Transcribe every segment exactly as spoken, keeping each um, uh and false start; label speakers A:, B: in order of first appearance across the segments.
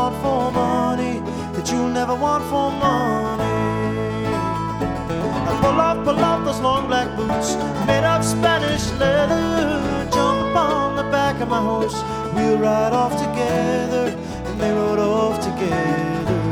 A: want for money, that you'll never want for money. Now pull off, pull off those long black boots made of Spanish leather. Jump upon the back of my horse, we'll ride off together. And they rode off together.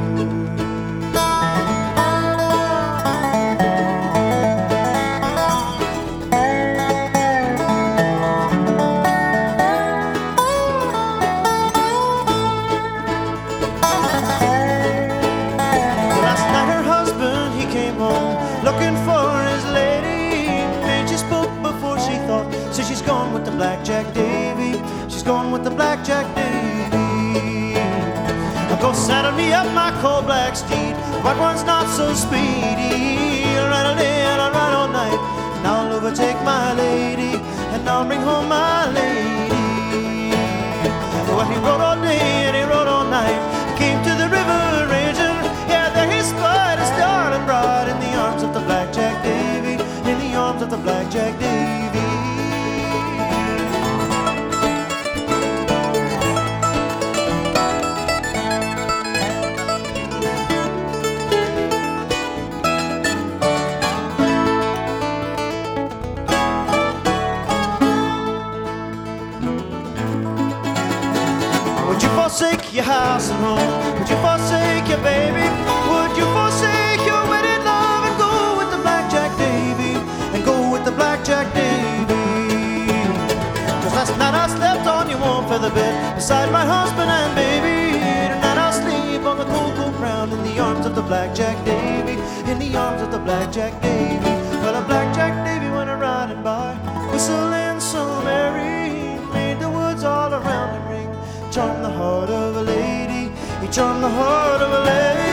A: Looking for his lady, and she spoke before she thought. So she's gone with the Blackjack Davy. She's gone with the Blackjack Davy. Now go saddle me up my coal black steed. White one's not so speedy. I'll ride all day and I'll ride all night, and I'll overtake my lady, and I'll bring home my lady. Well, he rode all day and he rode all night. Came to the river raging. Yeah, there he spied his darling bride in the arms of the Blackjack Davy, in the arms of the Blackjack Davy. Would you forsake your house and home? Would you forsake your baby? Would you forsake your wedded love and go with the Blackjack Davy? And go with the Blackjack Davy? Cause last night I slept on your warm feather bed beside my husband and baby. Tonight I'll sleep on the cold, cold ground in the arms of the Blackjack Davy, in the arms of the Blackjack Davy. Well, the Blackjack Davy went a riding by, whistling so merry, made the woods all around him ring. Charmed the heart of a lady, he charmed the heart of a lady.